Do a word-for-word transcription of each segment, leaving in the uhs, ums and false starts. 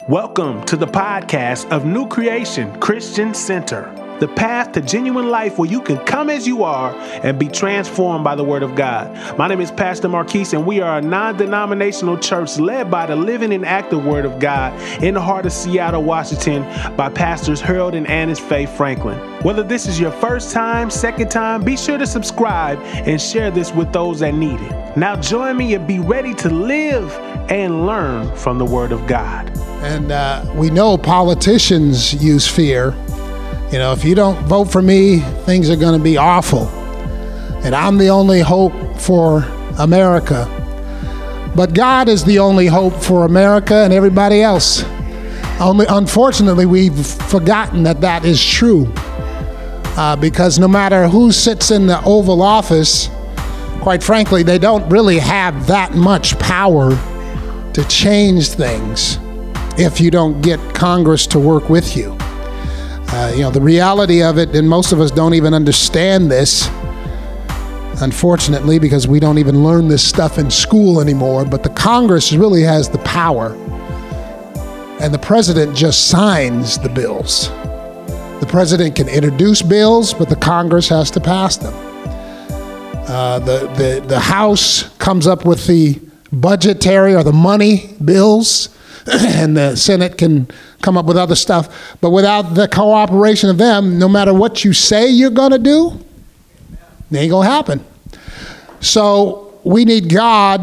Welcome to the podcast of New Creation Christian Center, the path to genuine life where you can come as you are and be transformed by the Word of God. My name is Pastor Marquise, and we are a non-denominational church led by the living and active Word of God in the heart of Seattle, Washington, by Pastors Harold and Annis Faye Franklin. Whether this is your first time, second time, be sure to subscribe and share this with those that need it. Now join me and be ready to live and learn from the Word of God. And uh, we know politicians use fear. You know, if you don't vote for me, things are going to be awful. And I'm the only hope for America. But God is the only hope for America and everybody else. Only, unfortunately, we've forgotten that that is true. Uh, because no matter who sits in the Oval Office, quite frankly, they don't really have that much power to change things if you don't get Congress to work with you. Uh, you know, the reality of it, and most of us don't even understand this, unfortunately, because we don't even learn this stuff in school anymore, but the Congress really has the power, and the president just signs the bills. The president can introduce bills, but the Congress has to pass them. Uh, the, the, the House comes up with the budgetary or the money bills, and the Senate can come up with other stuff. But without the cooperation of them, no matter what you say you're going to do, it ain't going to happen. So we need God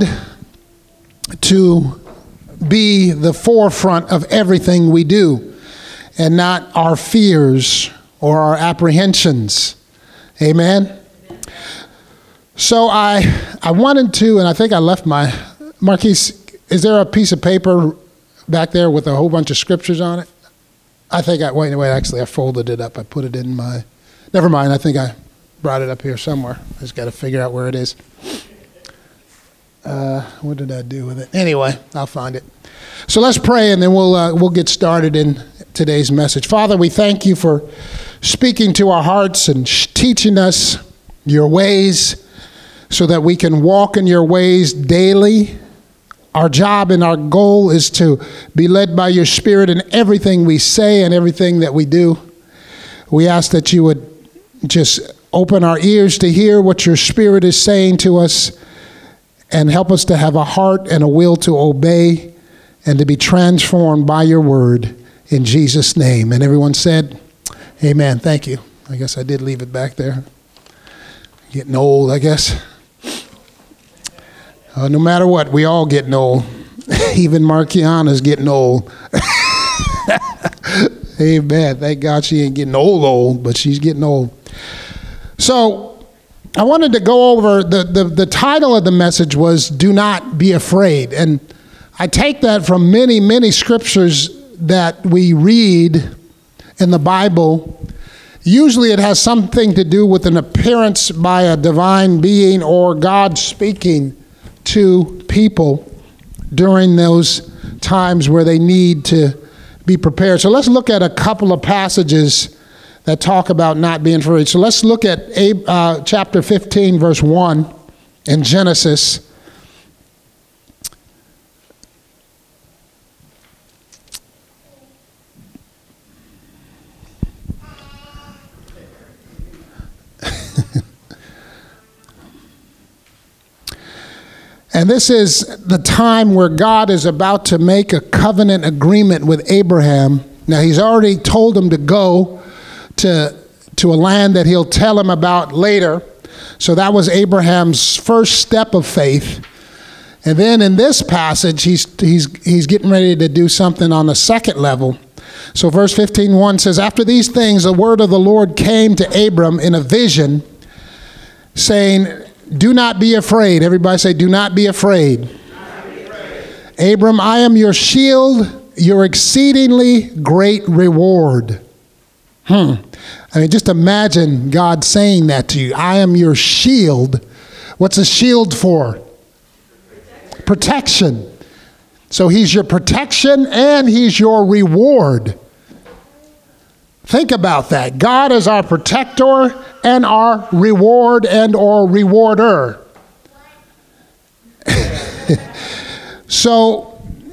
to be the forefront of everything we do and not our fears or our apprehensions. Amen? So I I wanted to, and I think I left my, Marquise, is there a piece of paper back there with a whole bunch of scriptures on it? I think I, wait, wait, actually I folded it up. I put it in my, never mind, I think I brought it up here somewhere. I just got to figure out where it is. Uh, what did I do with it? Anyway, I'll find it. So let's pray and then we'll, uh, we'll get started in today's message. Father, we thank you for speaking to our hearts and sh- teaching us your ways so that we can walk in your ways daily. Our job and our goal is to be led by your Spirit in everything we say and everything that we do. We ask that you would just open our ears to hear what your Spirit is saying to us and help us to have a heart and a will to obey and to be transformed by your word in Jesus' name. And everyone said, amen. Thank you. I guess I did leave it back there. Getting old, I guess. Uh, no matter what, we all getting old. Even Markiana's getting old. Amen. Thank God she ain't getting old, old, but she's getting old. So I wanted to go over, the, the, the title of the message was, Do Not Be Afraid. And I take that from many, many scriptures that we read in the Bible. Usually it has something to do with an appearance by a divine being or God speaking to people during those times where they need to be prepared. So let's look at a couple of passages that talk about not being afraid. So let's look at uh, chapter fifteen, verse one in Genesis. And this is the time where God is about to make a covenant agreement with Abraham. Now, he's already told him to go to, to a land that he'll tell him about later. So that was Abraham's first step of faith. And then in this passage, he's, he's, he's getting ready to do something on the second level. So verse fifteen one says, After these things, the word of the Lord came to Abram in a vision, saying, Do not be afraid. Everybody say, do not be afraid. Do not be afraid. Abram, I am your shield, your exceedingly great reward. Hmm. I mean, just imagine God saying that to you. I am your shield. What's a shield for? Protection. Protection. So he's your protection and he's your reward. Think about that. God is our protector and our reward and or rewarder. So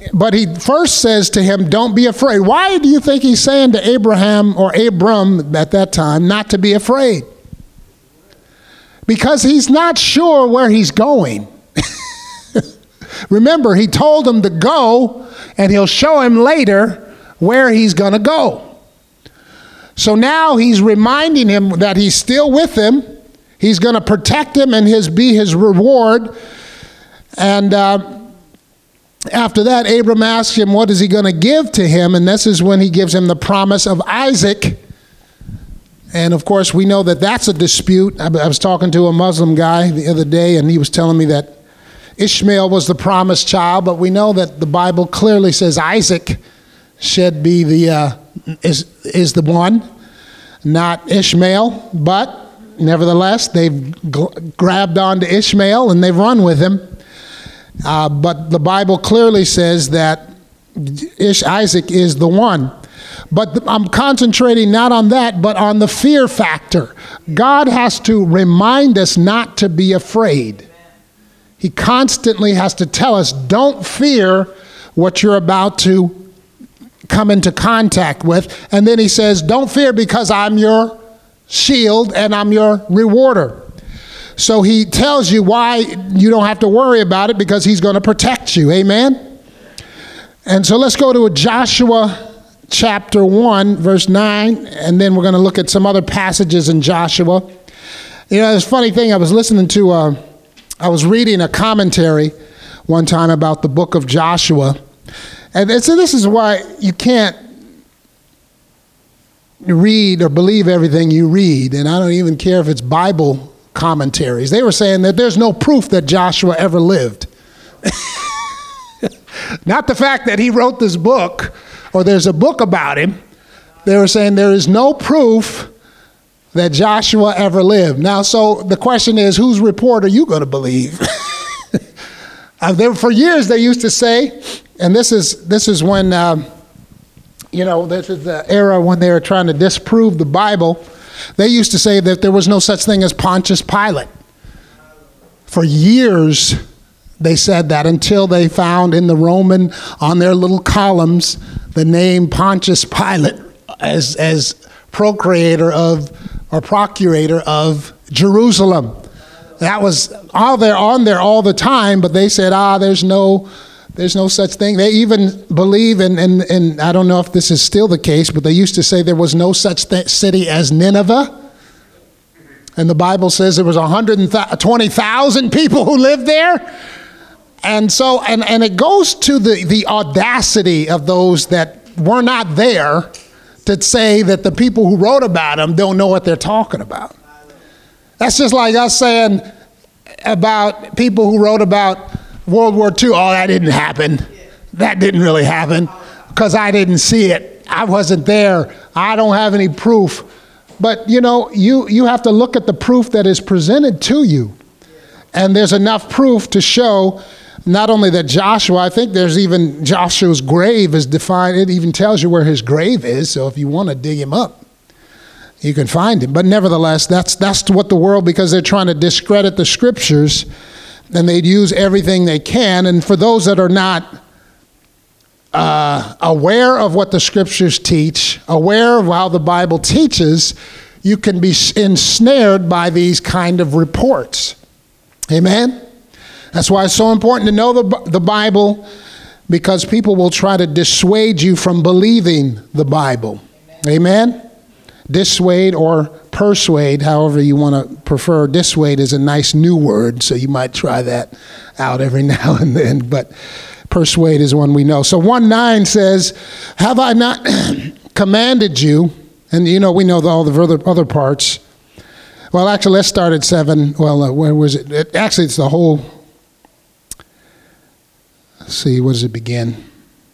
but he first says to him, don't be afraid. Why do you think he's saying to Abraham or Abram at that time not to be afraid? Because he's not sure where he's going. Remember, he told him to go, and he'll show him later where he's going to go. So now he's reminding him that he's still with him. He's going to protect him and his be his reward. And uh, after that, Abram asks him, what is he going to give to him? And this is when he gives him the promise of Isaac. And of course, we know that that's a dispute. I was talking to a Muslim guy the other day, and he was telling me that Ishmael was the promised child, but we know that the Bible clearly says Isaac should be the uh, is is the one, not Ishmael. But nevertheless, they've gl- grabbed onto Ishmael and they've run with him. Uh, but the Bible clearly says that Ish- Isaac is the one. But th- I'm concentrating not on that, but on the fear factor. God has to remind us not to be afraid. He constantly has to tell us, don't fear what you're about to come into contact with. And then he says, don't fear because I'm your shield and I'm your rewarder. So he tells you why you don't have to worry about it, because he's going to protect you. Amen? And so let's go to Joshua chapter one, verse nine, and then we're going to look at some other passages in Joshua. You know, this funny thing, I was listening to, uh, I was reading a commentary one time about the book of Joshua. And so this is why you can't read or believe everything you read. And I don't even care if it's Bible commentaries. They were saying that there's no proof that Joshua ever lived. Not the fact that he wrote this book, or there's a book about him. They were saying there is no proof that Joshua ever lived. Now, so the question is, whose report are you going to believe? uh, there, for years, they used to say, and this is this is when, um, you know, this is the era when they were trying to disprove the Bible. They used to say that there was no such thing as Pontius Pilate. For years, they said that, until they found in the Roman, on their little columns, the name Pontius Pilate as as procreator of, or procurator of Jerusalem. That was all there on there all the time, but they said, ah, there's no there's no such thing. They even believe in, in, in I don't know if this is still the case, but they used to say there was no such th- city as Nineveh. And the Bible says there was one hundred twenty thousand people who lived there. And so, and, and it goes to the, the audacity of those that were not there to say that the people who wrote about them don't know what they're talking about. That's just like us saying about people who wrote about World War Two, oh, that didn't happen. That didn't really happen because I didn't see it. I wasn't there. I don't have any proof. But, you know, you, you have to look at the proof that is presented to you. And there's enough proof to show not only that Joshua, I think there's even Joshua's grave is defined. It even tells you where his grave is. So if you want to dig him up, you can find him. But nevertheless, that's that's what the world, because they're trying to discredit the scriptures, and they'd use everything they can. And for those that are not uh, aware of what the scriptures teach, aware of how the Bible teaches, you can be ensnared by these kind of reports. Amen? That's why it's so important to know the, the Bible, because people will try to dissuade you from believing the Bible. Amen? Amen? Dissuade or persuade, however you want to prefer. Dissuade is a nice new word, so you might try that out every now and then. But persuade is one we know. So one nine says, have I not commanded you? And you know, we know all the other, other parts. Well, actually, let's start at seven. Well, uh, where was it? it? Actually, it's the whole... Let's see, where does it begin?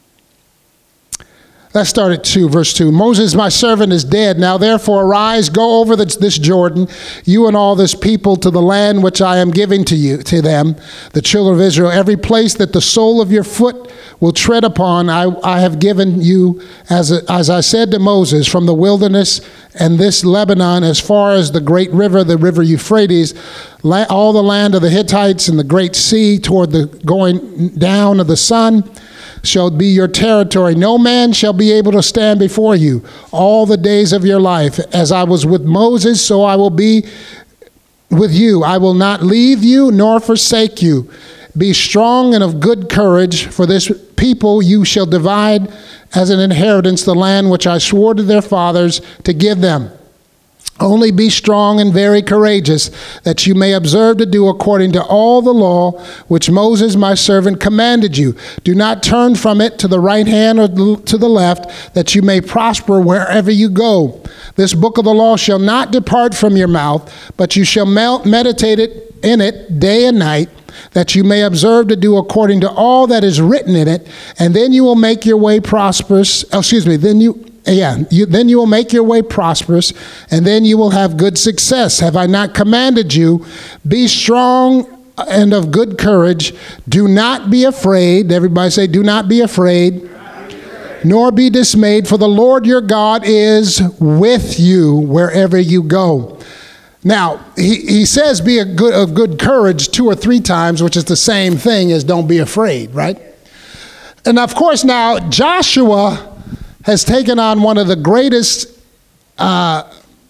Let's start at two, verse two. Moses, my servant, is dead. Now therefore arise, go over this, this Jordan, you and all this people, to the land which I am giving to you, to them, the children of Israel. Every place that the sole of your foot will tread upon, I, I have given you, as, a, as I said to Moses, from the wilderness and this Lebanon, as far as the great river, the river Euphrates, la- all the land of the Hittites and the great sea toward the going down of the sun. shall be your territory. No man shall be able to stand before you all the days of your life. As I was with Moses, so I will be with you. I will not leave you nor forsake you. Be strong and of good courage, for this people you shall divide as an inheritance the land which I swore to their fathers to give them. Only be strong and very courageous, that you may observe to do according to all the law which Moses my servant commanded you. Do not turn from it to the right hand or to the left, that you may prosper wherever you go. This book of the law shall not depart from your mouth, but you shall meditate it in it day and night, that you may observe to do according to all that is written in it, and then you will make your way prosperous. Oh, excuse me, then you... Yeah, you, then you will make your way prosperous, and then you will have good success. Have I not commanded you? Be strong and of good courage. Do not be afraid. Everybody say, do not be afraid. Do not be afraid. Nor be dismayed, for the Lord your God is with you wherever you go. Now, he, he says be a good, of good courage two or three times, which is the same thing as don't be afraid, right? And of course, now Joshua has taken on one of the greatest uh,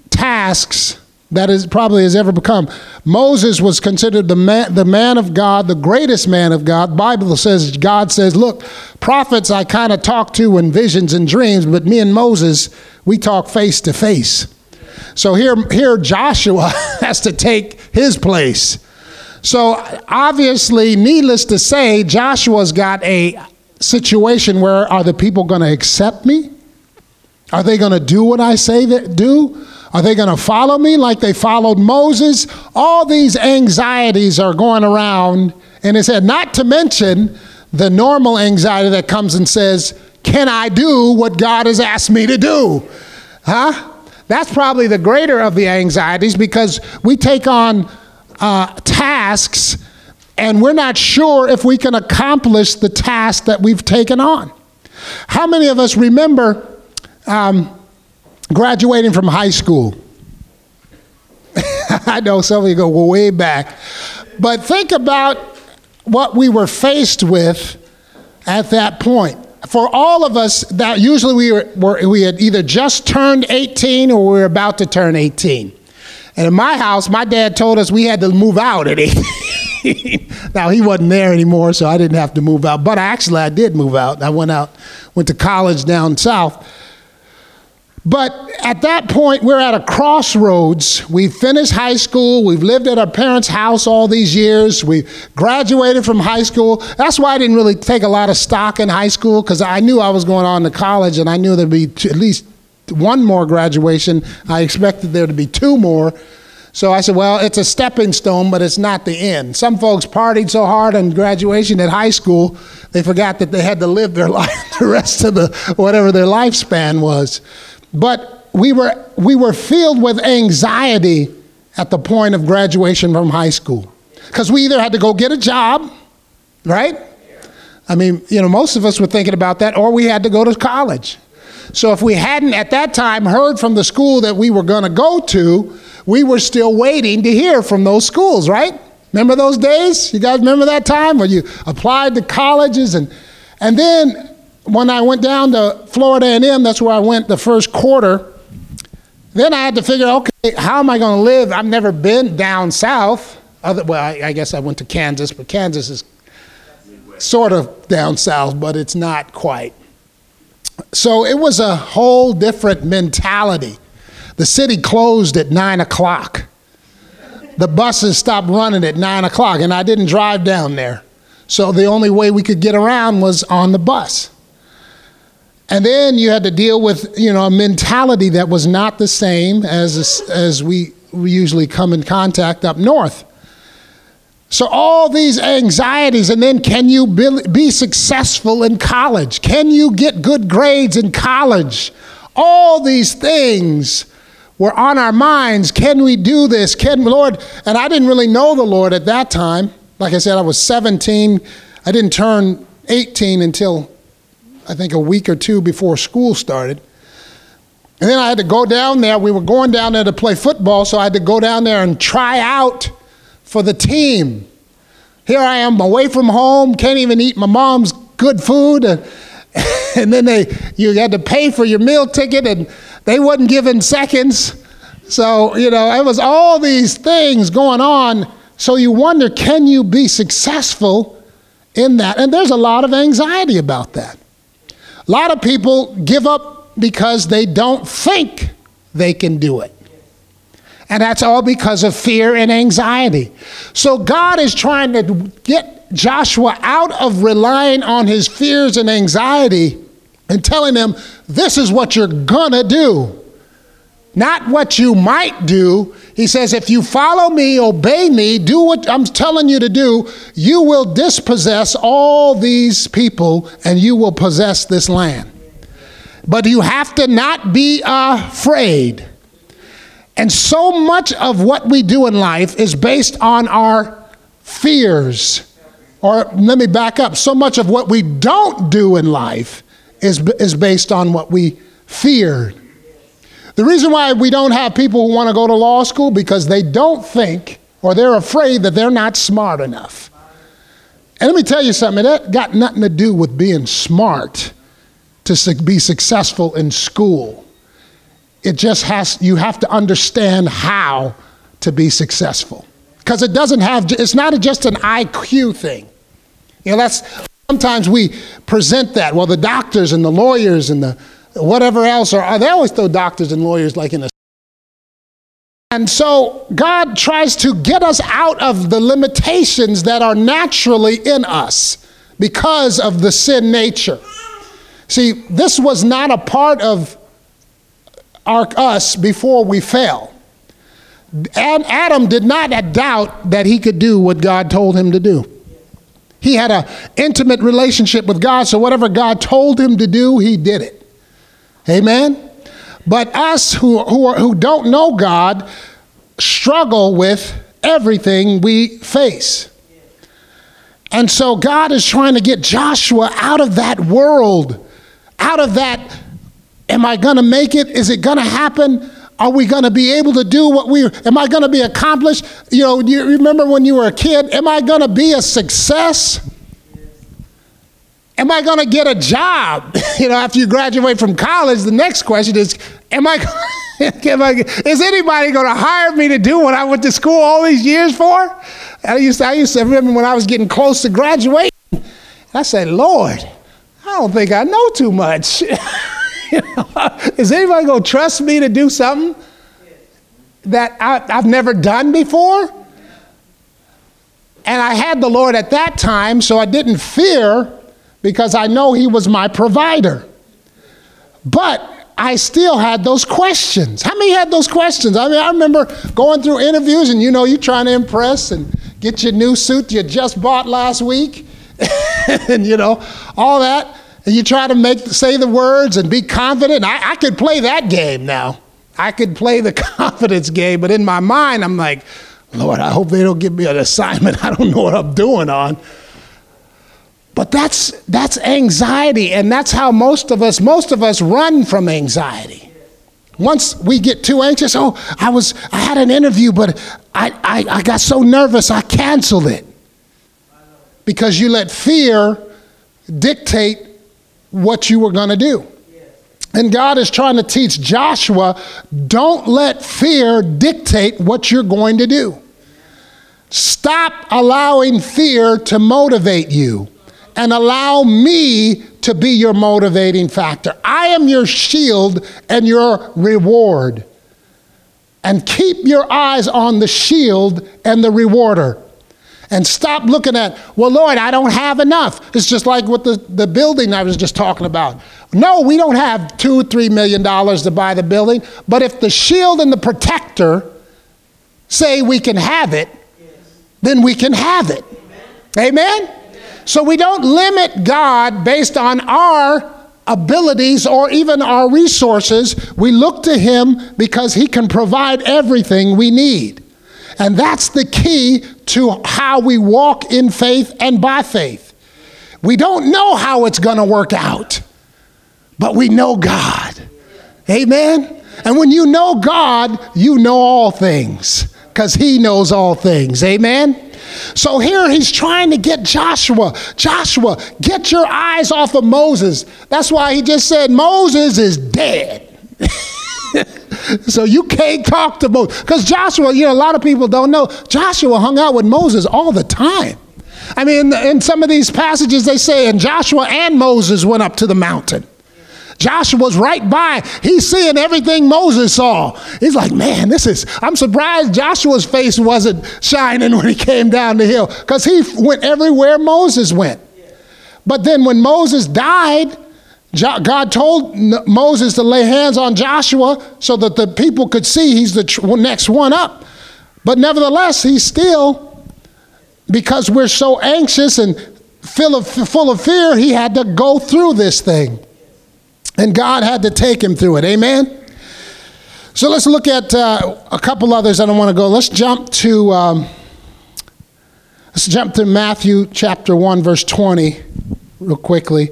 tasks that is probably has ever become. Moses was considered the man, the man of God, the greatest man of God. The Bible says, God says, look, prophets I kind of talk to in visions and dreams, but me and Moses, we talk face to face. So here, here Joshua has to take his place. So obviously, needless to say, Joshua's got a situation where, are the people going to accept me? Are they going to do what I say that do? Are they going to follow me like they followed Moses? All these anxieties are going around, and it said, not to mention the normal anxiety that comes and says, can I do what God has asked me to do? Huh? That's probably the greater of the anxieties, because we take on uh, tasks and we're not sure if we can accomplish the task that we've taken on. How many of us remember um, graduating from high school? I know some of you go well, way back. But think about what we were faced with at that point. For all of us, that usually we were, were we had either just turned eighteen or we were about to turn eighteen. And in my house, my dad told us we had to move out at eighteen. Now, he wasn't there anymore, so I didn't have to move out. But actually, I did move out. I went out, went to college down south. But at that point, we're at a crossroads. We finished high school. We've lived at our parents' house all these years. We graduated from high school. That's why I didn't really take a lot of stock in high school, because I knew I was going on to college, and I knew there'd be t- at least one more graduation. I expected there to be two more. So I said, well, it's a stepping stone, but it's not the end. Some folks partied so hard on graduation at high school, they forgot that they had to live their life, the rest of the, whatever their lifespan was. But we were, we were filled with anxiety at the point of graduation from high school, because we either had to go get a job, right? I mean, you know, most of us were thinking about that, or we had to go to college. So if we hadn't at that time heard from the school that we were going to go to, we were still waiting to hear from those schools, right? Remember those days? You guys remember that time where you applied to colleges? And and then when I went down to Florida A and M, that's where I went the first quarter, then I had to figure, okay, how am I going to live? I've never been down south. Other, well, I, I guess I went to Kansas, but Kansas is sort of down south, but it's not quite. So it was a whole different mentality. The city closed at nine o'clock. The buses stopped running at nine o'clock, and I didn't drive down there. So the only way we could get around was on the bus. And then you had to deal with, you know, a mentality that was not the same as, as we, we usually come in contact up north. So all these anxieties, and then can you be, be successful in college? Can you get good grades in college? All these things were on our minds. Can we do this? Can Lord? And I didn't really know the Lord at that time. Like I said, I was seventeen. I didn't turn eighteen until I think a week or two before school started. And then I had to go down there. We were going down there to play football, so I had to go down there and try out for the team. Here I am away from home, can't even eat my mom's good food, and, and then they you had to pay for your meal ticket, and they wasn't giving seconds. So, you know, it was all these things going on. So you wonder, can you be successful in that? And there's a lot of anxiety about that. A lot of people give up because they don't think they can do it. And that's all because of fear and anxiety. So God is trying to get Joshua out of relying on his fears and anxiety and telling him, this is what you're gonna do. Not what you might do. He says, if you follow me, obey me, do what I'm telling you to do, you will dispossess all these people and you will possess this land. But you have to not be afraid. And so much of what we do in life is based on our fears. Or let me back up. So much of what we don't do in life is, is based on what we feared. The reason why we don't have people who want to go to law school, because they don't think, or they're afraid that they're not smart enough. And let me tell you something, that got nothing to do with being smart to be successful in school. It just has, you have to understand how to be successful. Because it doesn't have, it's not just an I Q thing. You know, that's, sometimes we present that. Well, the doctors and the lawyers and the whatever else, or they always throw doctors and lawyers like in a... And so God tries to get us out of the limitations that are naturally in us because of the sin nature. See, this was not a part of our, us before we fell. And Adam did not doubt that he could do what God told him to do. He had an intimate relationship with God, so whatever God told him to do, he did it. Amen? But us who, who, are, who don't know God struggle with everything we face. And so God is trying to get Joshua out of that world, out of that, am I going to make it? Is it going to happen? Are we going to be able to do what we, am I going to be accomplished? You know, you remember when you were a kid, am I going to be a success? Am I going to get a job? You know, after you graduate from college, the next question is, am I, am I is anybody going to hire me to do what I went to school all these years for? I used to, I used to remember when I was getting close to graduation, I said, Lord, I don't think I know too much. You know, is anybody going to trust me to do something that I, I've never done before? And I had the Lord at that time, so I didn't fear, because I know he was my provider. But I still had those questions. How many had those questions? I mean, I remember going through interviews, and you know, you're trying to impress and get your new suit you just bought last week, and you know, all that. And you try to make say the words and be confident. I, I could play that game now. I could play the confidence game, but in my mind, I'm like, Lord, I hope they don't give me an assignment I don't know what I'm doing on. But that's that's anxiety, and that's how most of us, most of us run from anxiety. Once we get too anxious, oh, I was, I had an interview, but I, I, I got so nervous, I canceled it. Because you let fear dictate what you were going to do. And God is trying to teach Joshua, don't let fear dictate what you're going to do. Stop allowing fear to motivate you. And allow me to be your motivating factor. I am your shield and your reward. And keep your eyes on the shield and the rewarder. And stop looking at, well, Lord, I don't have enough. It's just like with the, the building I was just talking about. No, we don't have two or three million dollars to buy the building. But if the shield and the protector say we can have it, then we can have it. Amen? So we don't limit God based on our abilities or even our resources. We look to him because he can provide everything we need. And that's the key to how we walk in faith and by faith. We don't know how it's going to work out, but we know God. Amen? And when you know God, you know all things because he knows all things. Amen? So here he's trying to get Joshua. Joshua, get your eyes off of Moses. That's why he just said Moses is dead. So you can't talk to Moses. Because Joshua, you know, a lot of people don't know, Joshua hung out with Moses all the time. I mean, in some of these passages they say, and Joshua and Moses went up to the mountain. Joshua's right by. He's seeing everything Moses saw. He's like, man, this is, I'm surprised Joshua's face wasn't shining when he came down the hill, because he went everywhere Moses went. But then when Moses died, God told Moses to lay hands on Joshua so that the people could see he's the next one up. But nevertheless, he's still, because we're so anxious and full of, full of fear, he had to go through this thing. And God had to take him through it. Amen? So let's look at uh, a couple others. I don't want to go. Let's jump to um, let's jump to Matthew chapter one, verse twenty, real quickly.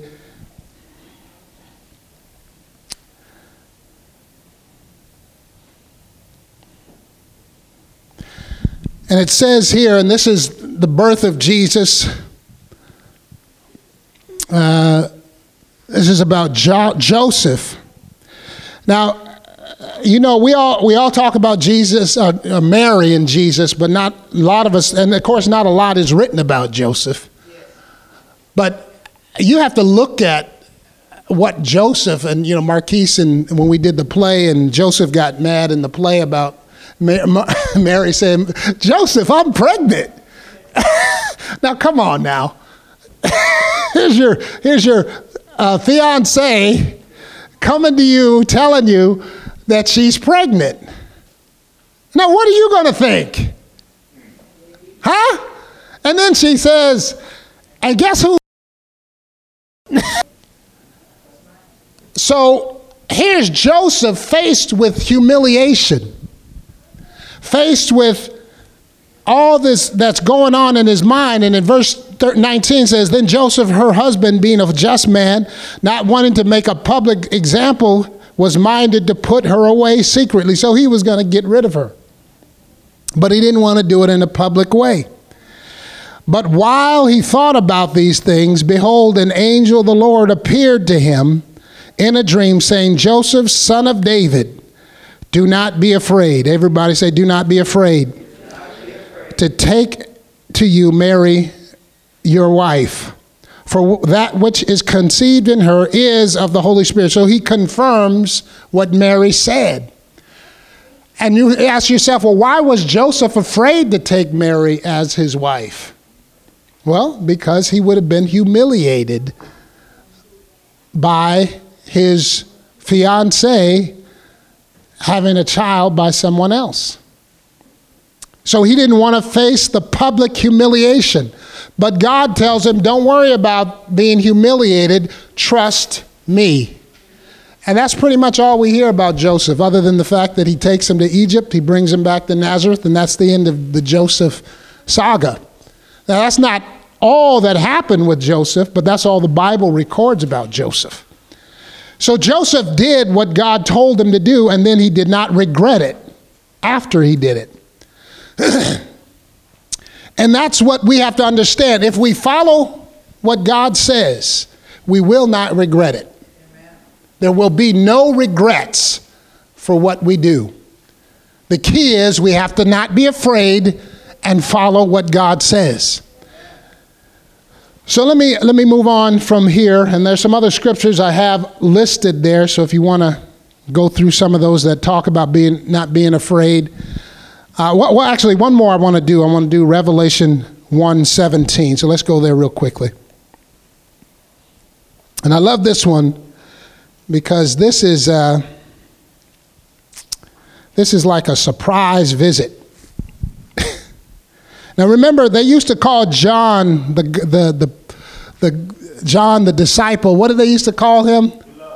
And it says here, and this is the birth of Jesus. Uh, This is about jo- Joseph. Now, you know, we all we all talk about Jesus, uh, uh, Mary and Jesus, but not a lot of us, and of course not a lot is written about Joseph. But you have to look at what Joseph, and you know, Marquise, and when we did the play, and Joseph got mad in the play about Mary saying, Joseph, I'm pregnant. Now, come on now. here's your, here's your, Uh, fiance coming to you telling you that she's pregnant. Now, what are you going to think? Huh? And then she says, and guess who? So here's Joseph faced with humiliation, faced with all this that's going on in his mind. And in verse nineteen says, then Joseph, her husband, being a just man, not wanting to make a public example, was minded to put her away secretly. So he was going to get rid of her. But he didn't want to do it in a public way. But while he thought about these things, behold, an angel of the Lord appeared to him in a dream, saying, Joseph, son of David, do not be afraid. Everybody say, do not be afraid. To take to you Mary, your wife, for that which is conceived in her is of the Holy Spirit. So he confirms what Mary said. And you ask yourself, well, why was Joseph afraid to take Mary as his wife? Well, because he would have been humiliated by his fiancée having a child by someone else. So he didn't want to face the public humiliation. But God tells him, don't worry about being humiliated. Trust me. And that's pretty much all we hear about Joseph, other than the fact that he takes him to Egypt, he brings him back to Nazareth, and that's the end of the Joseph saga. Now, that's not all that happened with Joseph, but that's all the Bible records about Joseph. So Joseph did what God told him to do, and then he did not regret it after he did it. And that's what we have to understand. If we follow what God says, we will not regret it. Amen. There will be no regrets for what we do. The key is we have to not be afraid and follow what God says. So let me let me move on from here, and there's some other scriptures I have listed there, so if you want to go through some of those that talk about being not being afraid. Uh, well, well, actually, one more I want to do. I want to do Revelation one seventeen. So let's go there real quickly. And I love this one because this is uh, this is like a surprise visit. Now, remember, they used to call John the the the the John the disciple. What did they used to call him?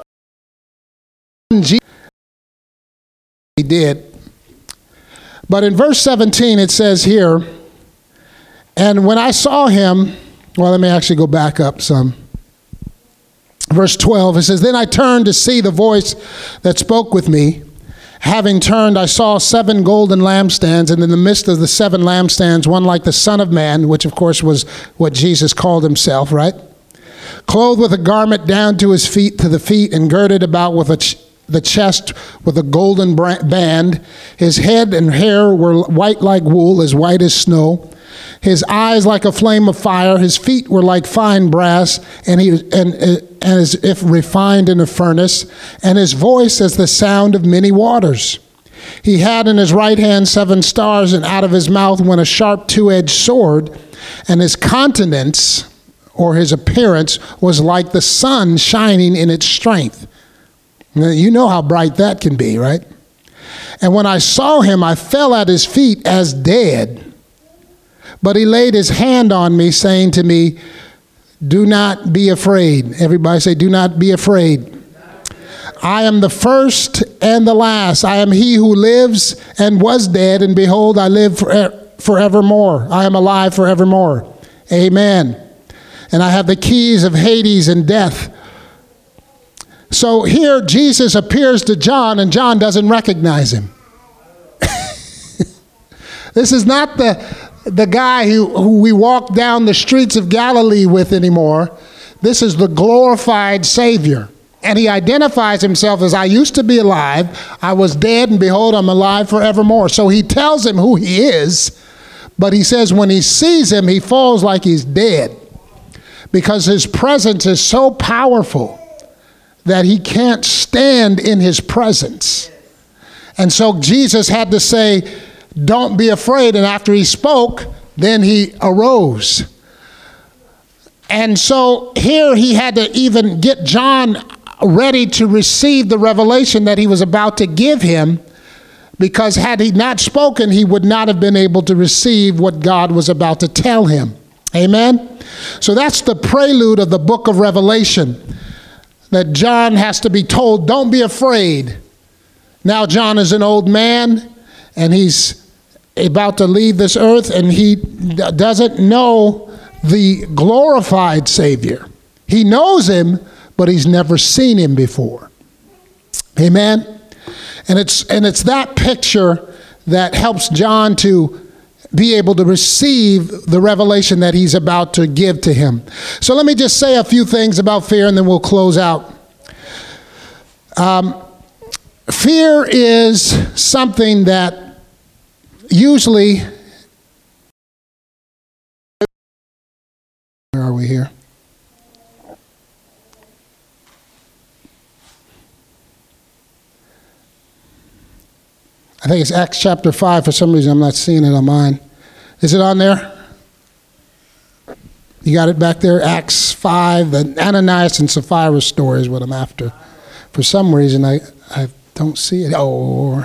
He did. But in verse seventeen, it says here, and when I saw him, well, let me actually go back up some. Verse twelve, it says, then I turned to see the voice that spoke with me. Having turned, I saw seven golden lampstands, and in the midst of the seven lampstands, one like the Son of Man, which of course was what Jesus called himself, right? Clothed with a garment down to his feet, to the feet, and girded about with a ch- the chest with a golden band. His head and hair were white like wool, as white as snow. His eyes like a flame of fire. His feet were like fine brass, and he and, and as if refined in a furnace. And his voice as the sound of many waters. He had in his right hand seven stars, and out of his mouth went a sharp two-edged sword. And his countenance, or his appearance, was like the sun shining in its strength. Now, you know how bright that can be, right? And when I saw him, I fell at his feet as dead. But he laid his hand on me, saying to me, do not be afraid. Everybody say, do not be afraid. I am the first and the last. I am he who lives and was dead, and behold, I live for, forevermore. I am alive forevermore. Amen. And I have the keys of Hades and death. So here Jesus appears to John, and John doesn't recognize him. This is not the, the guy who, who we walk down the streets of Galilee with anymore. This is the glorified Savior. And he identifies himself as, I used to be alive, I was dead, and behold, I'm alive forevermore. So he tells him who he is, but he says when he sees him, he falls like he's dead, because his presence is so powerful that he can't stand in his presence. And so Jesus had to say, don't be afraid. And after he spoke, then he arose. And so here he had to even get John ready to receive the revelation that he was about to give him, because had he not spoken, he would not have been able to receive what God was about to tell him. Amen? So that's the prelude of the book of Revelation, that John has to be told, don't be afraid. Now John is an old man, and he's about to leave this earth, and he doesn't know the glorified Savior. He knows him, but he's never seen him before. Amen? And it's and it's that picture that helps John to be able to receive the revelation that he's about to give to him. So let me just say a few things about fear, and then we'll close out. Um, fear is something that usually... Where are we here? I think it's Acts chapter five. For some reason, I'm not seeing it on mine. Is it on there? You got it back there? Acts five, the Ananias and Sapphira story is what I'm after. For some reason, I, I don't see it. Oh.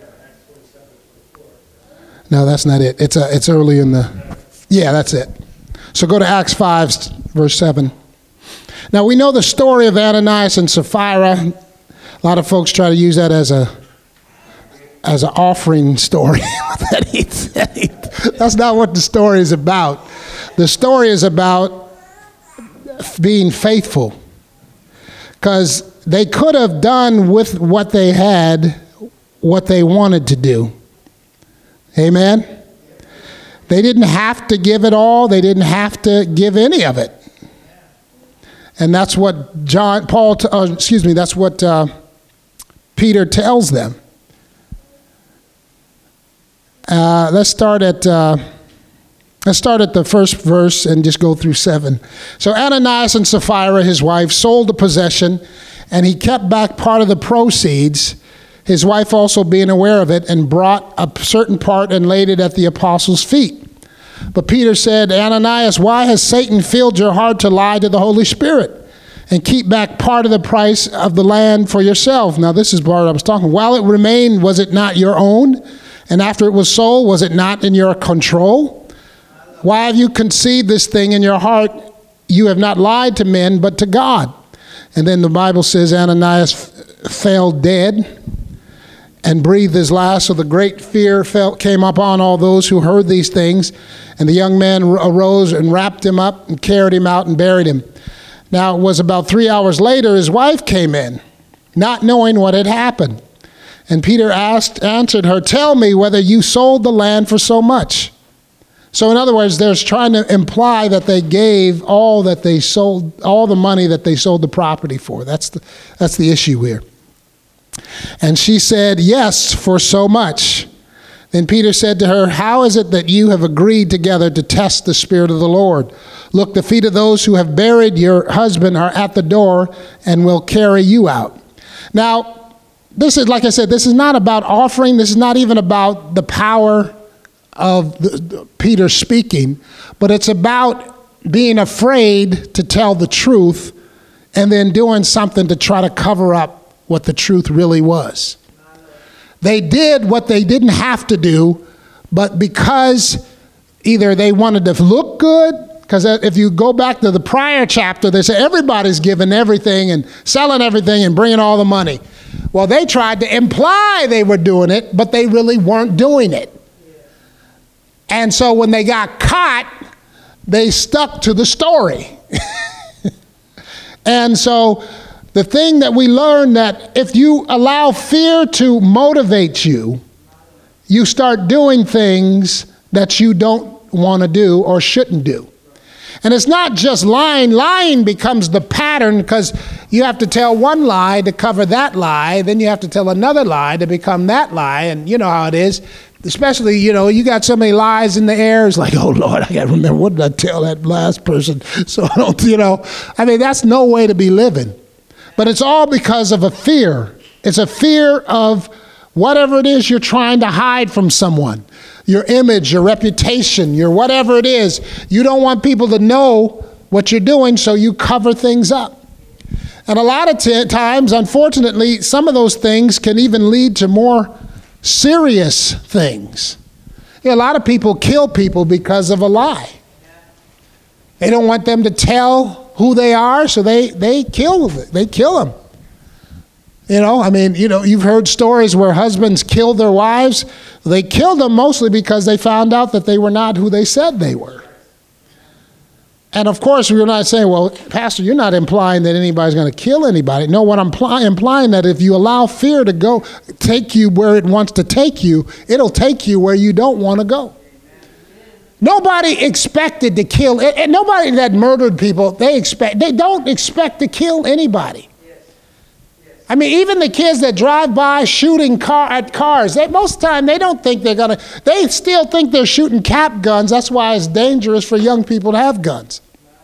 No, that's not it. It's a, it's early in the... Yeah, that's it. So go to Acts five, verse seven. Now, we know the story of Ananias and Sapphira. A lot of folks try to use that as a as an offering story. That's not what the story is about. The story is about being faithful, because they could have done with what they had what they wanted to do. Amen? They didn't have to give it all. They didn't have to give any of it. And that's what John, Paul, uh, excuse me, that's what uh, Peter tells them. Uh, let's start at uh, let's start at the first verse and just go through seven. So Ananias and Sapphira, his wife, sold the possession, and he kept back part of the proceeds, his wife also being aware of it, and brought a certain part and laid it at the apostles' feet. But Peter said, Ananias, why has Satan filled your heart to lie to the Holy Spirit and keep back part of the price of the land for yourself? Now this is part I was talking. While it remained, was it not your own? And after it was sold, was it not in your control? Why have you conceived this thing in your heart? You have not lied to men, but to God. And then the Bible says Ananias f- fell dead and breathed his last. So the great fear fell, came upon all those who heard these things. And the young man arose and wrapped him up and carried him out and buried him. Now it was about three hours later, his wife came in, not knowing what had happened. And Peter asked, answered her, tell me whether you sold the land for so much. So in other words, they're trying to imply that they gave all that they sold, all the money that they sold the property for. That's the, that's the issue here. And she said, yes, for so much. Then Peter said to her, how is it that you have agreed together to test the Spirit of the Lord? Look, the feet of those who have buried your husband are at the door and will carry you out. Now, this is, like I said, this is not about offering. This is not even about the power of the, the, Peter speaking, but it's about being afraid to tell the truth and then doing something to try to cover up what the truth really was. They did what they didn't have to do, but because either they wanted to look good, because if you go back to the prior chapter, they say everybody's giving everything and selling everything and bringing all the money. Well, they tried to imply they were doing it, but they really weren't doing it. And so when they got caught, they stuck to the story. And so the thing that we learned, that if you allow fear to motivate you, you start doing things that you don't want to do or shouldn't do. And it's not just lying. Lying becomes the pattern, because you have to tell one lie to cover that lie. Then you have to tell another lie to become that lie. And you know how it is. Especially, you know, you got so many lies in the air. It's like, oh, Lord, I got to remember, what did I tell that last person? So I don't, you know, I mean, that's no way to be living. But it's all because of a fear. It's a fear of whatever it is you're trying to hide from someone. Your image, your reputation, your whatever it is. You don't want people to know what you're doing, so you cover things up. And a lot of t- times, unfortunately, some of those things can even lead to more serious things. You know, a lot of people kill people because of a lie. They don't want them to tell who they are, so they, they kill they kill them. You know, I mean, you know, you've heard stories where husbands killed their wives. They killed them mostly because they found out that they were not who they said they were. And of course, we're not saying, well, Pastor, you're not implying that anybody's going to kill anybody. No, what I'm pl- implying that if you allow fear to go take you where it wants to take you, it'll take you where you don't want to go. Nobody expected to kill, and nobody that murdered people, they expect, they don't expect to kill anybody. I mean, even the kids that drive by shooting car at cars, they, most of the time they don't think they're going to, they still think they're shooting cap guns. That's why it's dangerous for young people to have guns.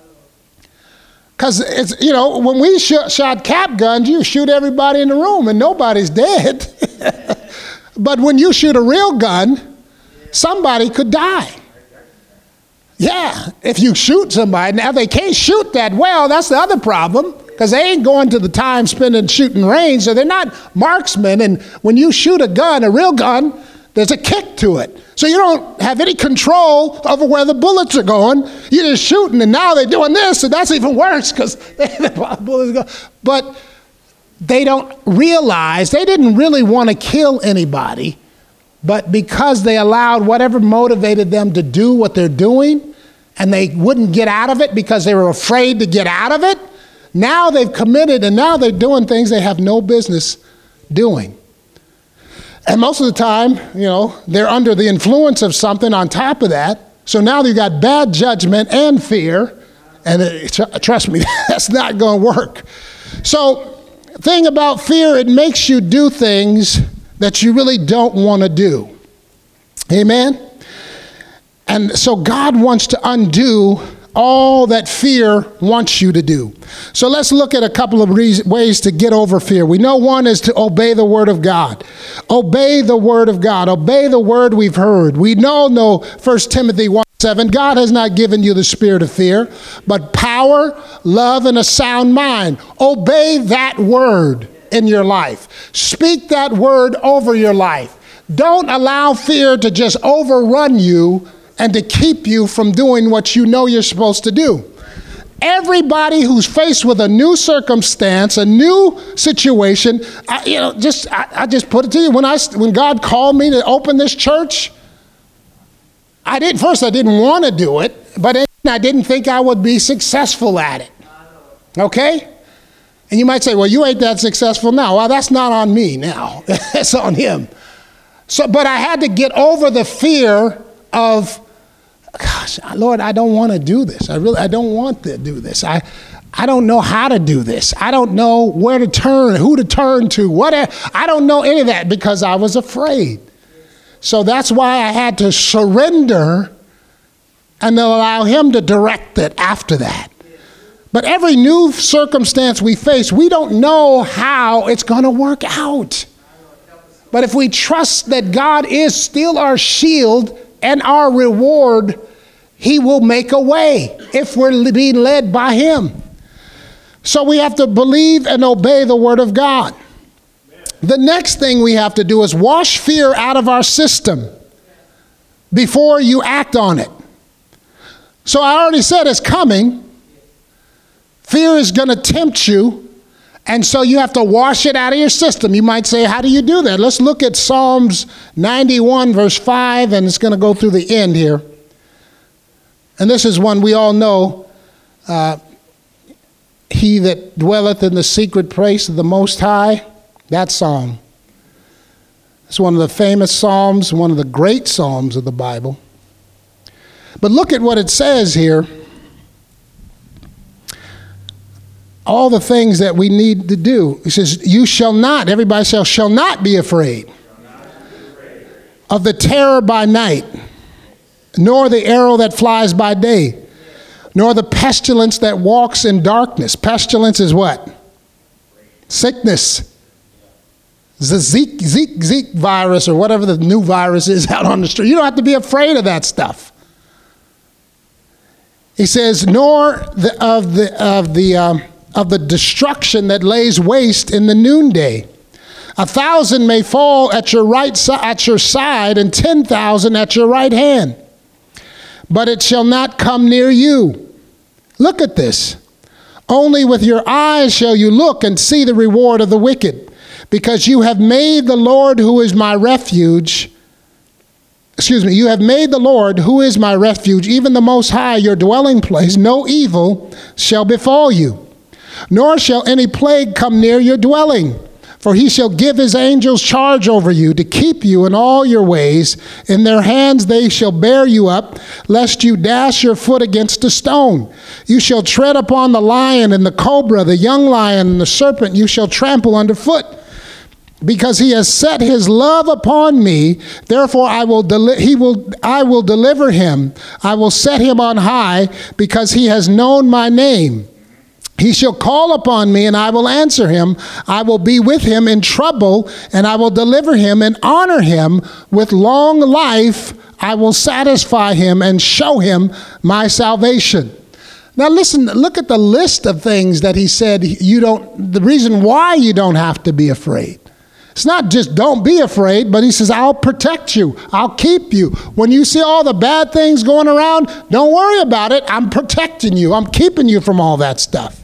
Because, it's you know, when we sh- shot cap guns, you shoot everybody in the room and nobody's dead. But when you shoot a real gun, somebody could die. Yeah, if you shoot somebody. Now, they can't shoot that well. That's the other problem, because they ain't going to the time spending shooting range, so they're not marksmen. And when you shoot a gun, a real gun, there's a kick to it. So you don't have any control over where the bullets are going. You're just shooting, and now they're doing this, and that's even worse, because the bullets go. But they don't realize, they didn't really want to kill anybody, but because they allowed whatever motivated them to do what they're doing, and they wouldn't get out of it because they were afraid to get out of it, now they've committed, and now they're doing things they have no business doing. And most of the time, you know, they're under the influence of something on top of that. So now you've got bad judgment and fear, and it, trust me, that's not going to work. So thing about fear, it makes you do things that you really don't want to do. Amen? And so God wants to undo all that fear wants you to do. So let's look at a couple of reasons, ways to get over fear. We know one is to obey the word of God. Obey the word of God. Obey the word we've heard. We know, know First Timothy one seven, God has not given you the spirit of fear, but power, love, and a sound mind. Obey that word in your life. Speak that word over your life. Don't allow fear to just overrun you and to keep you from doing what you know you're supposed to do. Everybody who's faced with a new circumstance, a new situation, I, you know, just I, I just put it to you. When I when God called me to open this church, I didn't. First, I didn't want to do it, but I didn't think I would be successful at it. Okay, And you might say, well, you ain't that successful now. Well, that's not on me now. That's on him. So, but I had to get over the fear of, gosh, Lord, I don't want to do this. I really, I don't want to do this. I, I don't know how to do this. I don't know where to turn, who to turn to, what. I don't know any of that because I was afraid. So that's why I had to surrender and then allow him to direct it after that. But every new circumstance we face, we don't know how it's going to work out. But if we trust that God is still our shield and our reward, he will make a way if we're being led by him. So we have to believe and obey the word of God. The next thing we have to do is wash fear out of our system before you act on it. So I already said it's coming. Fear is going to tempt you, and so you have to wash it out of your system. You might say, how do you do that? Let's look at Psalms ninety-one, verse five, and it's going to go through the end here. And this is one we all know. Uh, he that dwelleth in the secret place of the Most High, that psalm. It's one of the famous psalms, one of the great psalms of the Bible. But look at what it says here. All the things that we need to do. He says, you shall not, everybody shall, shall not be afraid, not be afraid of the terror by night, nor the arrow that flies by day, nor the pestilence that walks in darkness. Pestilence is what? Sickness. The Zeke, Zeke, Zeke virus or whatever the new virus is out on the street. You don't have to be afraid of that stuff. He says, nor the, of the, of the, um, of the destruction that lays waste in the noonday. A thousand may fall at your right si- at your side, and ten thousand at your right hand, but it shall not come near you. Look at this. Only with your eyes shall you look and see the reward of the wicked, because you have made the Lord, who is my refuge, excuse me, you have made the Lord, who is my refuge, even the Most High, your dwelling place. No evil shall befall you, nor shall any plague come near your dwelling. For he shall give his angels charge over you to keep you in all your ways. In their hands they shall bear you up, lest you dash your foot against a stone. You shall tread upon the lion and the cobra, the young lion and the serpent you shall trample underfoot. Because he has set his love upon me, therefore I will deli- he will I will deliver him. I will set him on high, because he has known my name. He shall call upon me, and I will answer him. I will be with him in trouble, and I will deliver him and honor him. With long life I will satisfy him and show him my salvation. Now listen, look at the list of things that he said you don't, the reason why you don't have to be afraid. It's not just don't be afraid, but he says, I'll protect you. I'll keep you. When you see all the bad things going around, don't worry about it. I'm protecting you. I'm keeping you from all that stuff.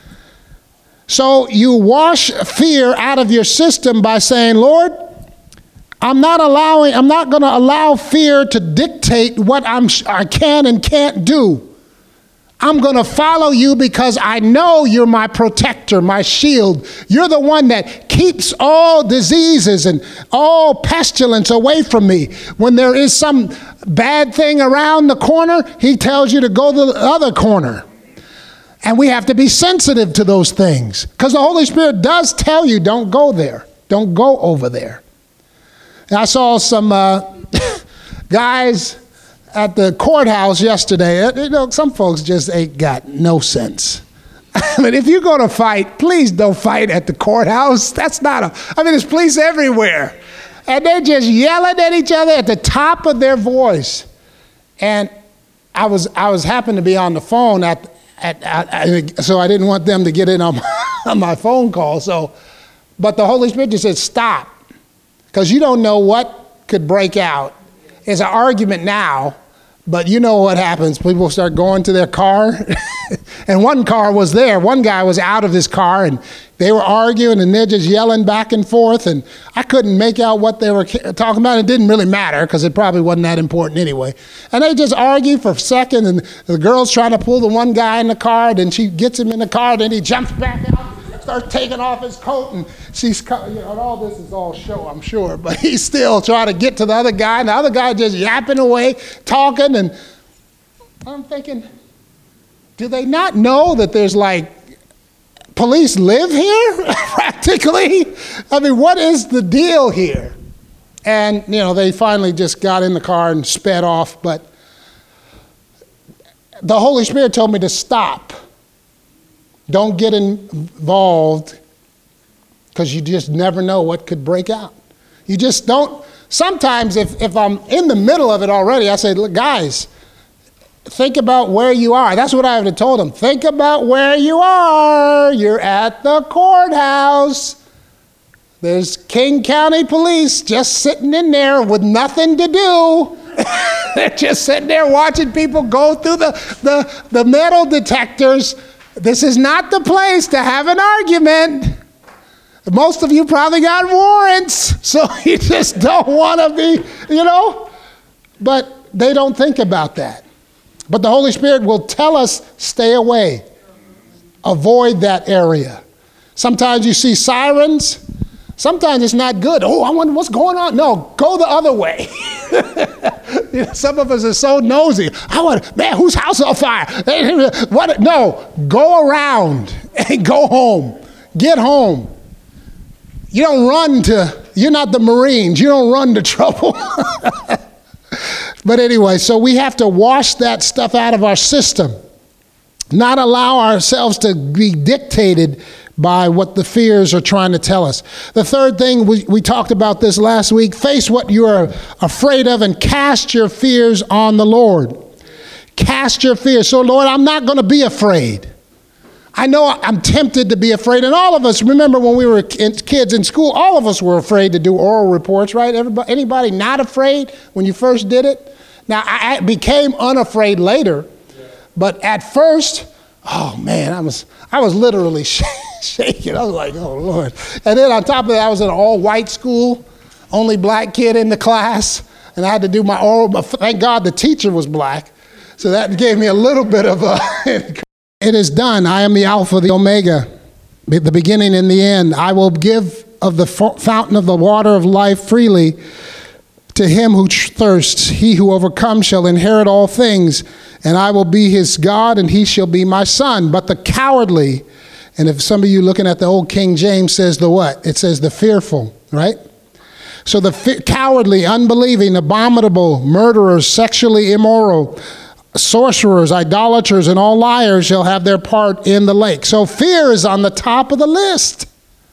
So you wash fear out of your system by saying, Lord, I'm not allowing, I'm not going to allow fear to dictate what I'm, I can and can't do. I'm going to follow you because I know you're my protector, my shield. You're the one that keeps all diseases and all pestilence away from me. When there is some bad thing around the corner, he tells you to go to the other corner. And we have to be sensitive to those things, because the Holy Spirit does tell you, don't go there. Don't go over there. And I saw some uh, guys at the courthouse yesterday. You know, some folks just ain't got no sense. I mean, if you're going to fight, please don't fight at the courthouse. That's not a, I mean, there's police everywhere. And they're just yelling at each other at the top of their voice. And I was, I was happened to be on the phone at, at, at so I didn't want them to get in on my, on my phone call. So, but the Holy Spirit just said, stop. Because you don't know what could break out. It's an argument now, but you know what happens. People start going to their car. And one car was there. One guy was out of his car, and they were arguing, and they're just yelling back and forth. And I couldn't make out what they were talking about. It didn't really matter, because it probably wasn't that important anyway. And they just argue for a second, and the girl's trying to pull the one guy in the car. Then she gets him in the car. Then he jumps back out, starts starts taking off his coat, and she's, you know, and all this is all show, I'm sure, but he's still trying to get to the other guy, and the other guy just yapping away, talking, and I'm thinking, do they not know that there's like police live here, practically? I mean, what is the deal here? And, you know, they finally just got in the car and sped off, but the Holy Spirit told me to stop. Don't get involved, because you just never know what could break out. You just don't. Sometimes if, if I'm in the middle of it already, I say, look, guys, think about where you are. That's what I would have told them. Think about where you are. You're at the courthouse. There's King County Police just sitting in there with nothing to do. They're just sitting there watching people go through the, the, the metal detectors. This is not the place to have an argument. Most of you probably got warrants, so you just don't want to be, you know. But they don't think about that. But the Holy Spirit will tell us, stay away. Avoid that area. Sometimes you see sirens. Sometimes it's not good. Oh, I wonder what's going on. No, go the other way. You know, some of us are so nosy. I want, man, whose house on fire? What? No, go around and go home. Get home. You don't run to, you're not the Marines. You don't run to trouble. But anyway, so we have to wash that stuff out of our system. Not allow ourselves to be dictated by what the fears are trying to tell us. The third thing, we, we talked about this last week, face what you are afraid of and cast your fears on the Lord. Cast your fears. So Lord, I'm not going to be afraid. I know I'm tempted to be afraid. And all of us, remember when we were kids in school, all of us were afraid to do oral reports, right? Everybody, anybody not afraid when you first did it? Now, I became unafraid later, but at first, oh man, I was I was literally shaking. I was like, oh Lord. And then on top of that, I was in an all-white school, only black kid in the class, and I had to do my oral, but thank God the teacher was black, so that gave me a little bit of a... It is done. I am the Alpha, the Omega, the beginning and the end. I will give of the fountain of the water of life freely to him who thirsts. He who overcomes shall inherit all things, and I will be his God, and he shall be my son. But the cowardly, and if some of you looking at the old King James says the what? It says the fearful, right? So the fi- cowardly, unbelieving, abominable, murderers, sexually immoral, sorcerers, idolaters, and all liars shall have their part in the lake. So fear is on the top of the list.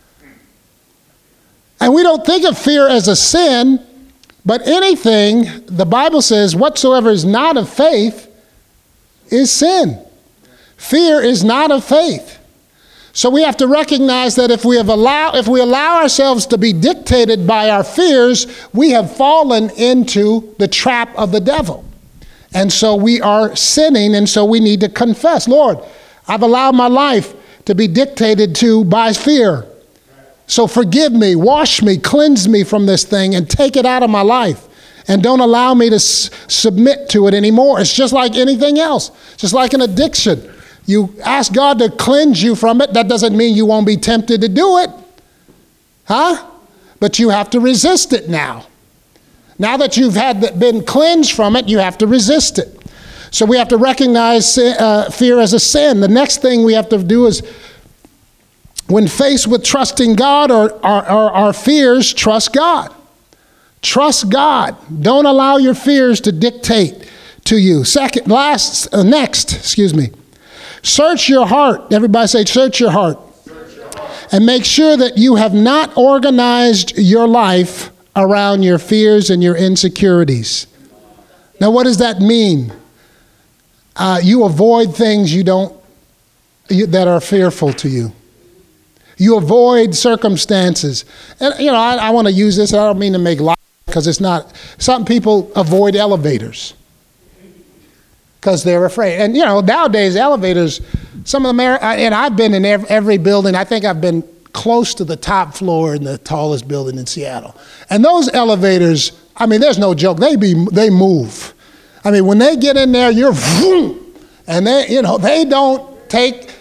And we don't think of fear as a sin, but anything, the Bible says, whatsoever is not of faith is sin. Fear is not of faith. So we have to recognize that if we have allow, if we allow ourselves to be dictated by our fears, we have fallen into the trap of the devil. And so we are sinning, and so we need to confess, Lord, I've allowed my life to be dictated to by fear. So forgive me, wash me, cleanse me from this thing, and take it out of my life. And don't allow me to s- submit to it anymore. It's just like anything else, just like an addiction. You ask God to cleanse you from it. That doesn't mean you won't be tempted to do it. Huh? But you have to resist it now. Now that you've had the, been cleansed from it, you have to resist it. So we have to recognize uh, fear as a sin. The next thing we have to do is, when faced with trusting God or our fears, trust God. Trust God. Don't allow your fears to dictate to you. Second, last, uh, next, excuse me. Search your heart. Everybody say, search your heart. Search your heart. And make sure that you have not organized your life around your fears and your insecurities. Now, what does that mean? Uh, you avoid things you don't, you, that are fearful to you. You avoid circumstances. And, you know, I, I want to use this. I don't mean to make light, because it's not. Some people avoid elevators because they're afraid. And, you know, nowadays, elevators, some of them are, and I've been in every, every building. I think I've been close to the top floor in the tallest building in Seattle. And those elevators, I mean, there's no joke. They be they move. I mean, when they get in there, you're, and they, you know, they don't take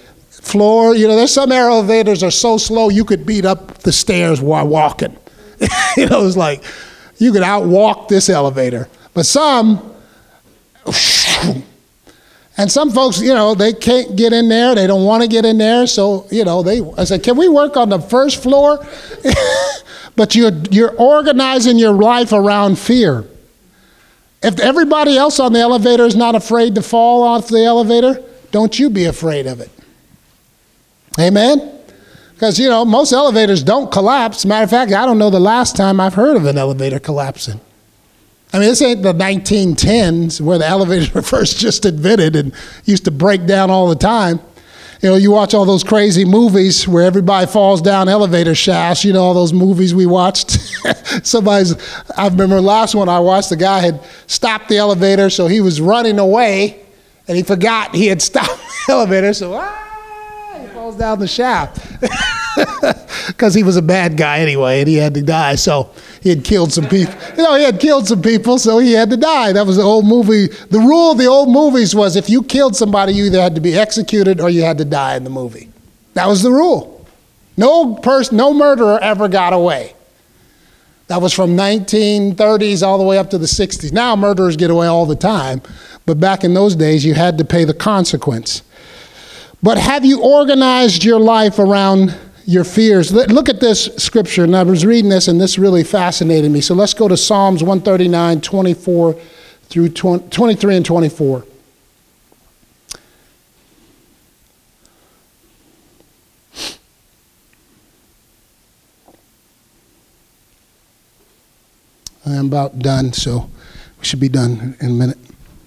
floor. You know, there's some elevators are so slow you could beat up the stairs while walking. You know, it's like you could outwalk this elevator. But some, and some folks, you know, they can't get in there. They don't want to get in there. So, you know, they, I said, can we work on the first floor? But you're, you're organizing your life around fear. If everybody else on the elevator is not afraid to fall off the elevator, don't you be afraid of it. Amen? Because, you know, most elevators don't collapse. Matter of fact, I don't know the last time I've heard of an elevator collapsing. I mean, this ain't the nineteen tens where the elevators were first just invented and used to break down all the time. You know, you watch all those crazy movies where everybody falls down elevator shafts. You know, all those movies we watched. Somebody's, I remember the last one I watched, the guy had stopped the elevator, so he was running away, and he forgot he had stopped the elevator, so ah! Falls down the shaft because he was a bad guy anyway, and he had to die. So he had killed some people. You know, he had killed some people, so he had to die. That was the old movie. The rule of the old movies was if you killed somebody, you either had to be executed or you had to die in the movie. That was the rule. No person, no murderer ever got away. That was from nineteen thirties all the way up to the sixties. Now murderers get away all the time, but back in those days, you had to pay the consequence. But have you organized your life around your fears? Look at this scripture, and I was reading this, and this really fascinated me. So let's go to Psalms one thirty-nine, twenty-four through twenty, twenty-three and twenty-four. I'm about done, so we should be done in a minute.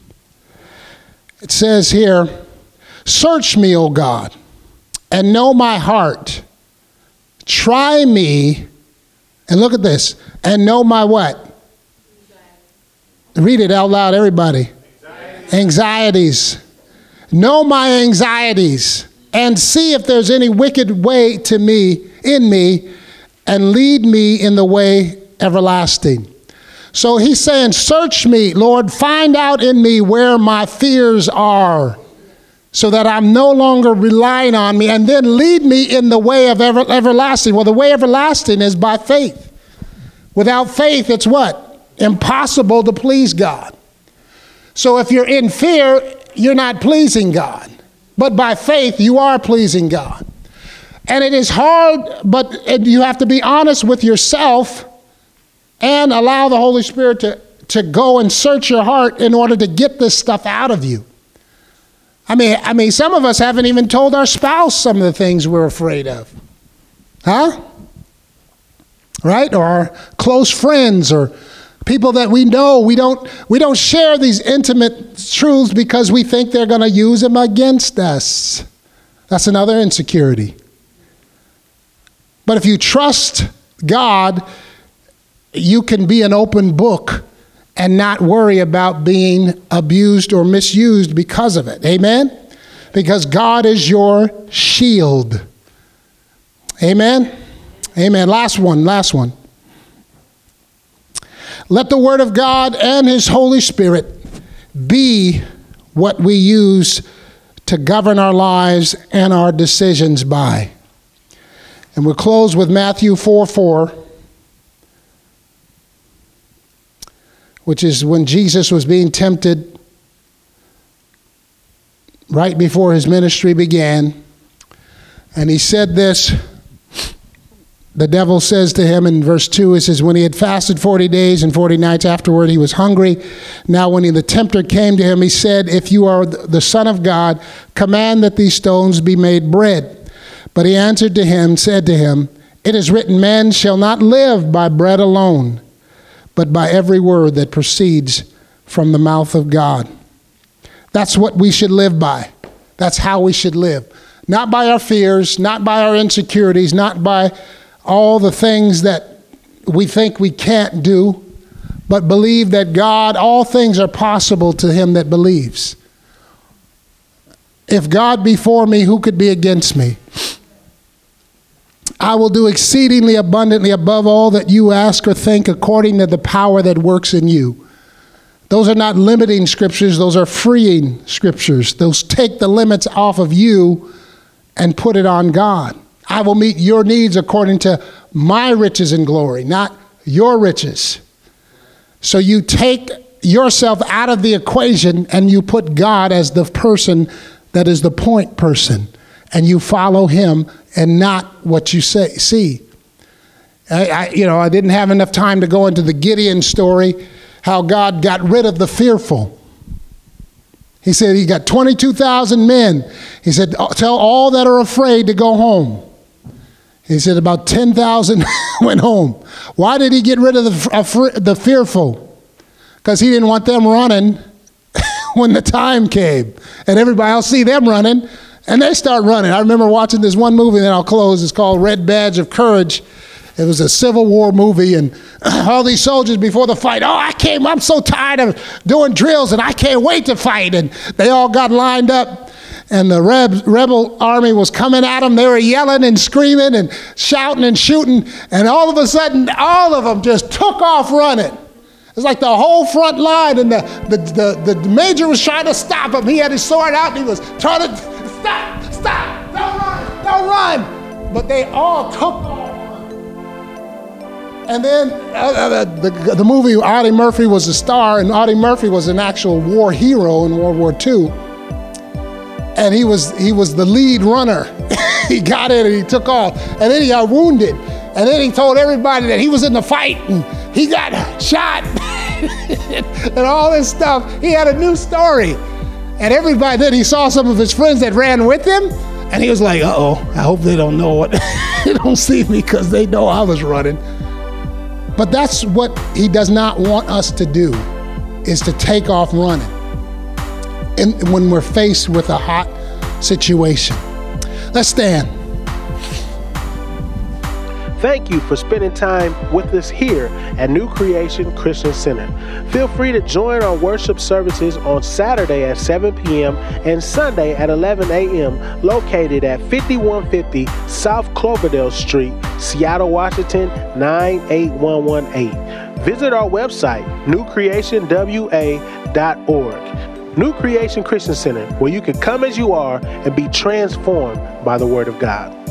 It says here, search me, O God, and know my heart. Try me, and look at this, and know my what? Anxiety. Read it out loud, everybody. Anxieties. Anxieties. Know my anxieties, and see if there's any wicked way to me, in me, and lead me in the way everlasting. So he's saying, search me, Lord, find out in me where my fears are, so that I'm no longer relying on me, and then lead me in the way of ever, everlasting. Well, the way everlasting is by faith. Without faith, it's what? Impossible to please God. So if you're in fear, you're not pleasing God. But by faith, you are pleasing God. And it is hard, but you have to be honest with yourself and allow the Holy Spirit to, to go and search your heart in order to get this stuff out of you. I mean, I mean, some of us haven't even told our spouse some of the things we're afraid of. Huh? Right? Or our close friends or people that we know. We don't, we don't share these intimate truths because we think they're going to use them against us. That's another insecurity. But if you trust God, you can be an open book and not worry about being abused or misused because of it. Amen? Because God is your shield. Amen? Amen. Last one, last one. Let the Word of God and His Holy Spirit be what we use to govern our lives and our decisions by. And we'll close with Matthew four four. Which is when Jesus was being tempted right before his ministry began. And he said this, the devil says to him in verse two, it says, when he had fasted forty days and forty nights afterward, he was hungry. Now when he, the tempter came to him, he said, if you are the Son of God, command that these stones be made bread. But he answered to him, said to him, it is written, man shall not live by bread alone, but by every word that proceeds from the mouth of God. That's what we should live by. That's how we should live. Not by our fears, not by our insecurities, not by all the things that we think we can't do, but believe that God, all things are possible to him that believes. If God be for me, who could be against me? I will do exceedingly abundantly above all that you ask or think according to the power that works in you. Those are not limiting scriptures. Those are freeing scriptures. Those take the limits off of you and put it on God. I will meet your needs according to my riches and glory, not your riches. So you take yourself out of the equation and you put God as the person that is the point person, and you follow him and not what you say see. I, I, you know, I didn't have enough time to go into the Gideon story, how God got rid of the fearful. He said he got twenty-two thousand men. He said, tell all that are afraid to go home. He said about ten thousand went home. Why did he get rid of the, uh, the fearful? Because he didn't want them running when the time came. And everybody else see them running, and they start running. I remember watching this one movie, and then I'll close. It's called Red Badge of Courage. It was a Civil War movie, and all these soldiers before the fight, oh, I came, I'm so tired of doing drills, and I can't wait to fight. And they all got lined up, and the reb, rebel army was coming at them. They were yelling and screaming and shouting and shooting, and all of a sudden, all of them just took off running. It's like the whole front line, and the, the, the, the major was trying to stop him. He had his sword out, and he was trying to, stop, stop, don't run, don't run. But they all took off. And then uh, the, the movie, Audie Murphy was a star, and Audie Murphy was an actual war hero in World War Two. And he was he was the lead runner. He got in and he took off. And then he got wounded. And then he told everybody that he was in the fight and he got shot and all this stuff. He had a new story. And everybody, then he saw some of his friends that ran with him. And he was like, uh-oh, I hope they don't know what, they don't see me because they know I was running. But that's what he does not want us to do, is to take off running and when we're faced with a hot situation. Let's stand. Thank you for spending time with us here at New Creation Christian Center. Feel free to join our worship services on Saturday at seven p.m. and Sunday at eleven a.m. located at fifty-one fifty South Cloverdale Street, Seattle, Washington, nine eight one one eight. Visit our website, new creation w a dot org. New Creation Christian Center, where you can come as you are and be transformed by the Word of God.